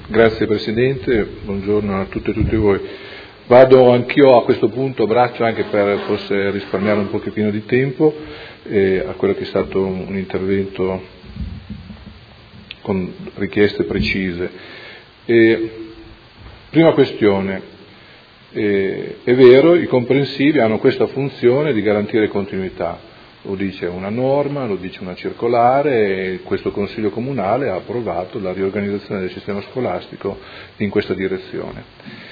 Grazie Presidente, buongiorno a tutte e tutti voi. Vado anch'io a questo punto a braccio anche per forse risparmiare un pochettino di tempo a quello che è stato un intervento con richieste precise. Prima questione, è vero, i comprensivi hanno questa funzione di garantire continuità. Lo dice una norma, lo dice una circolare e questo Consiglio Comunale ha approvato la riorganizzazione del sistema scolastico in questa direzione.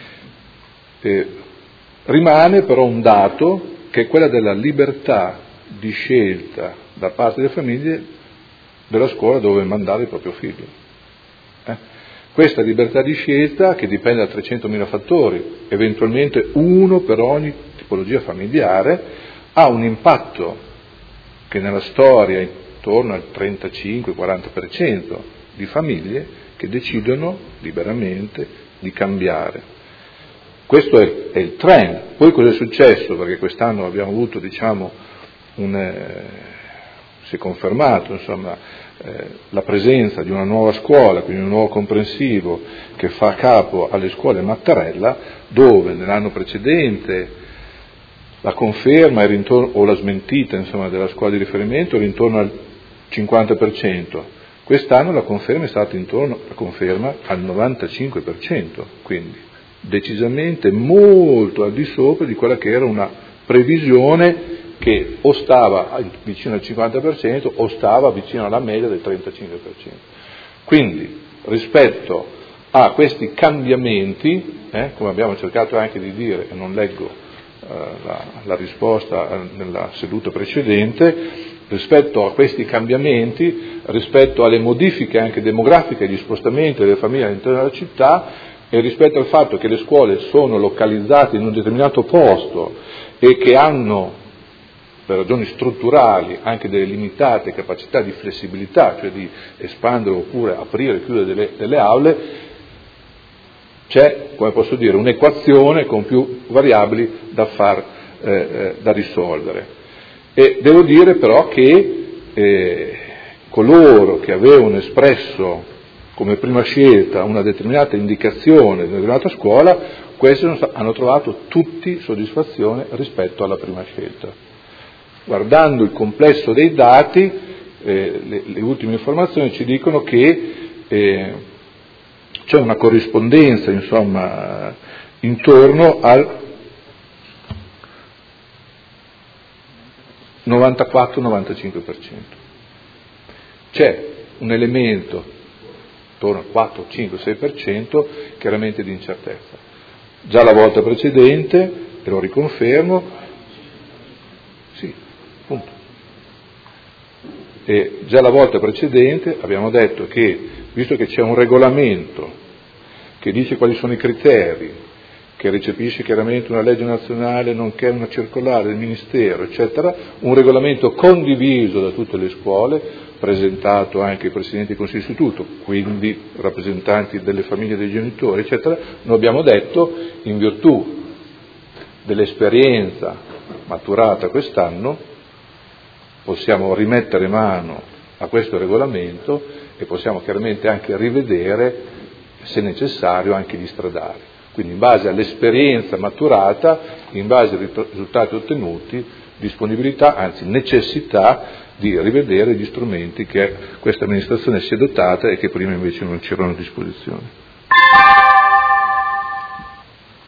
Rimane però un dato che è quella della libertà di scelta da parte delle famiglie della scuola dove mandare il proprio figlio. Questa libertà di scelta, che dipende da 300.000 fattori, eventualmente uno per ogni tipologia familiare, ha un impatto che nella storia è intorno al 35-40% di famiglie che decidono liberamente di cambiare. Questo è il trend. Poi cosa è successo? Perché quest'anno abbiamo avuto, si è confermato, la presenza di una nuova scuola, quindi un nuovo comprensivo che fa capo alle scuole Mattarella, dove nell'anno precedente la conferma era intorno, o la smentita della scuola di riferimento era intorno al 50%, quest'anno la conferma è stata intorno al 95%, quindi decisamente molto al di sopra di quella che era una previsione che o stava vicino al 50% o stava vicino alla media del 35%. Quindi rispetto a questi cambiamenti, come abbiamo cercato anche di dire, e non leggo la risposta nella seduta precedente, rispetto a questi cambiamenti, rispetto alle modifiche anche demografiche, gli spostamenti delle famiglie all'interno della città e rispetto al fatto che le scuole sono localizzate in un determinato posto e che hanno, per ragioni strutturali, anche delle limitate capacità di flessibilità, cioè di espandere oppure aprire e chiudere delle aule, c'è, come posso dire, un'equazione con più variabili da risolvere. E devo dire però che coloro che avevano espresso come prima scelta una determinata indicazione di una determinata scuola, questi hanno trovato tutti soddisfazione rispetto alla prima scelta. Guardando il complesso dei dati, le ultime informazioni ci dicono che c'è una corrispondenza, intorno al 94-95%. C'è un elemento intorno al 4, 5, 6% chiaramente di incertezza. Già la volta precedente, e lo riconfermo, sì, appunto. E già la volta precedente abbiamo detto che, visto che c'è un regolamento che dice quali sono i criteri, che recepisce chiaramente una legge nazionale nonché una circolare del Ministero, eccetera, un regolamento condiviso da tutte le scuole, presentato anche ai presidenti del Consiglio d'istituto, quindi rappresentanti delle famiglie e dei genitori, eccetera, noi abbiamo detto, in virtù dell'esperienza maturata quest'anno, possiamo rimettere mano a questo regolamento e possiamo chiaramente anche rivedere, se necessario, anche gli stradali. Quindi in base all'esperienza maturata, in base ai risultati ottenuti, disponibilità, anzi necessità di rivedere gli strumenti che questa amministrazione si è dotata e che prima invece non c'erano a disposizione.